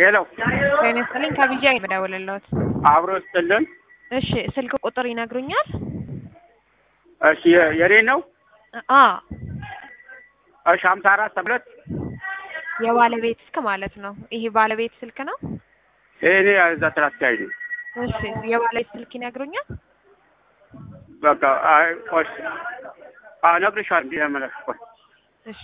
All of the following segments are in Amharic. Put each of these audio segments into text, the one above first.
ሄሎ ጤናስጥልኝ ከቢጃ የምደውልልዎት። አብሮ ይስጥልን። እሺ ስልክ ቁጥር ይነግሩኛል? እሺ የኔ ነው። እሺ 54 ተብለት የባለቤት ስልክ ማለት ነው። ይሄ ባለቤት ስልክ ነው? እኔ እዛ ትራስካይ ነው። እሺ የባለቤት ስልክ ይነግሩኛል? በቃ አይ ቆይ ነግሬሻለሁ እንዴ ያመለክ ቆይ እሺ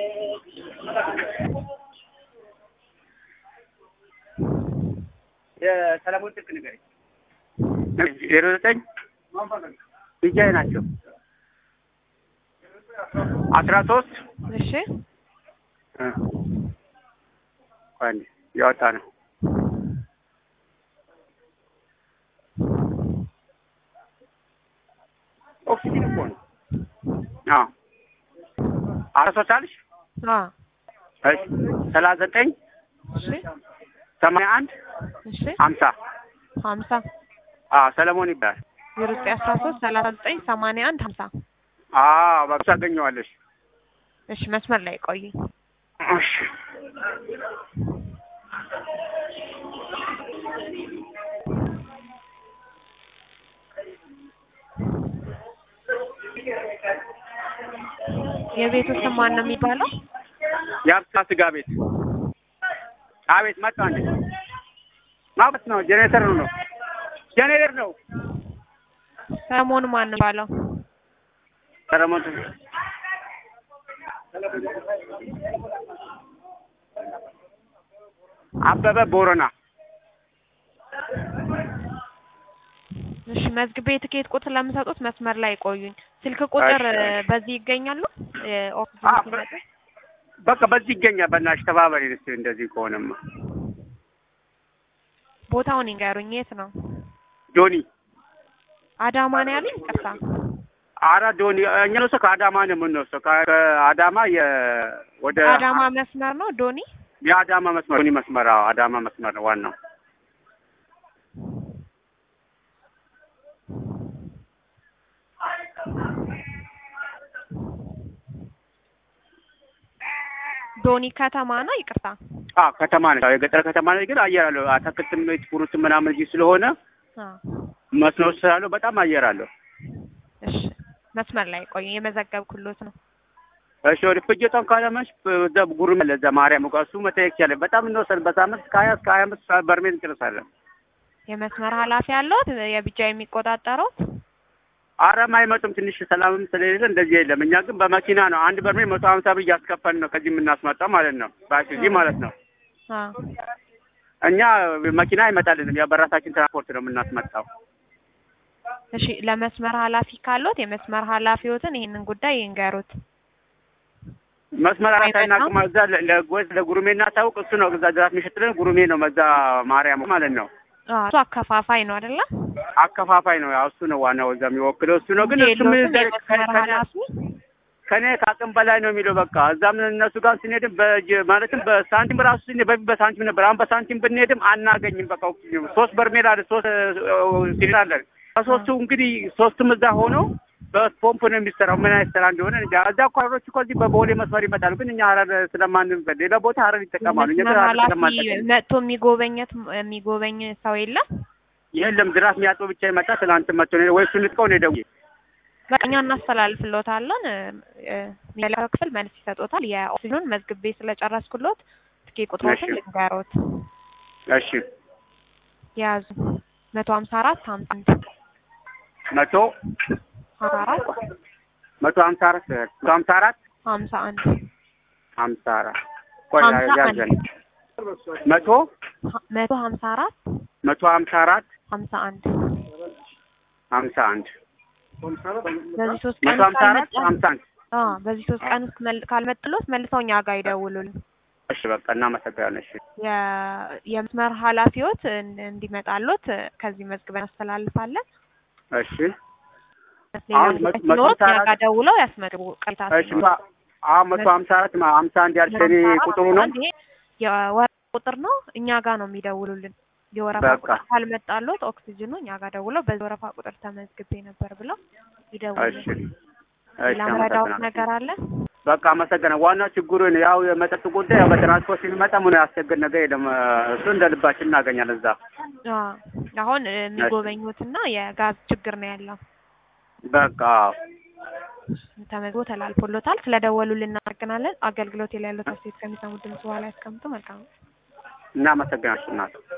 የሰለሞን ስልክ ንገረኝ። 09 ቢጃይ ናቸው 13 እሺ ቆይ ያወጣ ነው ኦክሲጅን እኮ ነው። አረሶታልሽ እሺ 39 እሺ 81 እሺ 50 ሰለሞን ይባላል። 0913 39 81 50 በቃ ታገኘዋለሽ። እሺ መስመር ላይ ቆይ። እሺ የቤቱ ስም ማን ነው የሚባለው? የሀብታ ስጋ ቤት። አቤት መጣ እንዴ? ማለት ነው ጄኔሬተር ነው። ጄኔሬተር ነው። ሰለሞን ማን ነው የሚባለው? ሰለሞን አበበ ቦረና። እሺ መዝግቤ ትኬት ቁጥር ለምሰጡት መስመር ላይ ቆዩኝ። ስልክ ቁጥር በዚህ ይገኛሉ? ኦክሲጅን በቃ በዚህ ይገኛል። በእናትሽ ተባበሪ እስኪ እንደዚህ ከሆነማ። ቦታውን ይንገሩኝ። የት ነው? ዶኒ አዳማ ነው ያለኝ? ይቅርታ። አራ ዶኒ እኛ ነው ከአዳማ ነው የምንወስደው። ከአዳማ ወደ አዳማ መስመር ነው ዶኒ? የአዳማ መስመር ዶኒ መስመር። አዳማ መስመር ነው ዋናው። ዶኒ ከተማ ነው? ይቅርታ። ከተማ ነው። የገጠር ከተማ ነው ግን አየር አለው። አታክልትም ፍሩትም ምናምን እዚህ ስለሆነ መስኖ ስላለው በጣም አየር አለው። እሺ መስመር ላይ ቆይ፣ የመዘገብኩሎት ነው። እሺ ወደ ፍጀቷን ካለመሽ እዛ ጉሩም ለዛ ማርያም ወቃሱ መጠየቅ ያለ በጣም እንወሰድ በሳምንት ከ20 እስከ 25 በርሜል እንጨርሳለን። የመስመር ኃላፊ ያለው የቢጃ የሚቆጣጠረው? አረም አይመጡም። ትንሽ ሰላምም ስለሌለ እንደዚህ የለም። እኛ ግን በመኪና ነው 1 በርሜል 150 ብር እያስከፈልን ነው ከዚህ የምናስመጣው ማለት ነው። ባሽዚ ማለት ነው። እኛ መኪና አይመጣልንም። ያ በራሳችን ትራንስፖርት ነው የምናስመጣው። እሺ ለመስመር ኃላፊ ካሉት የመስመር ኃላፊዎትን ይሄንን ጉዳይ ይንገሩት። መስመር ኃላፊና ከማዛ ለጉሩሜና ታውቅ እሱ ነው እዛ ድራስ የሚሸጥልን ጉሩሜ ነው መዛ ማርያም ማለት ነው። እሱ አከፋፋይ ነው አይደለ? አከፋፋይ ነው። ያው እሱ ነው ዋናው እዛ የሚወክለው እሱ ነው። ግን እሱ ከኔ ከአቅም በላይ ነው የሚለው። በቃ እዛም እነሱ ጋር ስንሄድም ማለትም በሳንቲም ራሱ በሳንቲም ነበር። አሁን በሳንቲም ብንሄድም አናገኝም። በቃ 3 በርሜል አለ 3 ሲሊንደር አለ። ከሶስቱ እንግዲህ 3ቱም እዛ ሆኖ በፖምፕ ነው የሚሰራው። ምን አይነት ስራ እንደሆነ እንጃ። እዛ ኳሮች እኮ እዚህ በቦሌ መስመር ይመጣሉ። ግን እኛ ሀረር ስለማንፈልግ ሌላ ቦታ ሀረር ይጠቀማሉ። እኛ መጥቶ የሚጎበኝ ሰው የለም። ድራስ የሚያጥበው ብቻ ይመጣ። ትናንት መጥቶ ነው ወይ እሱን ልጥቀው ነው ደውዬ በቃ እኛ እናስተላልፍልዎታለን። የሚያለው ክፍል መልስ ይሰጡታል። የኦክሲጅኑን መዝግቤ ስለጨረስኩልዎት ትኬት ቁጥሮችን ልንገሮት። እሺ ያዙ 154 51 154 51 ቆይ ያዘን 154 51 በዚህ 3 ቀን በዚህ 3 ቀን ካልመጥሎት መልሰው እኛ ጋር ይደውሉልን። እሺ በቃ እናመሰግናለን። እሺ የመስመር ኃላፊዎት እንዲመጣሉት ከዚህ መዝግበን አስተላልፋለን። እሺ አሁን 154 ደውለው ያስመዝግቡ። ቀይታ እሺ 154 51 ያልከኝ ቁጥሩ ነው? የወረፋ ቁጥር ነው። እኛ ጋር ነው የሚደውሉልን። የወረፋ ቁጥር ካልመጣሉት ኦክሲጅኑ እኛ ጋር ደውለው በዚህ ወረፋ ቁጥር ተመዝግቤ ነበር ብለው ይደውሉልን። ለምረዳውት ነገር አለ? በቃ አመሰግናለሁ። ዋናው ችግሩ ያው የመጠጥ ጉዳይ ያው በትራንስፖርት ሲመጣ ምን ያስቸግር ነገር የለም። እሱ እንደልባችን እናገኛለን እዛ። አሁን የሚጎበኙትና የጋዝ ችግር ነው ያለው። በቃ ተመዝግቦ ተላልፎሎታል። ስለደወሉልን እናመሰግናለን። አገልግሎት ላይ ያለው አስተያየት ከሚሰሙ ድምጽ በኋላ ያስቀምጡ። መልካም እናመሰግናለን እናት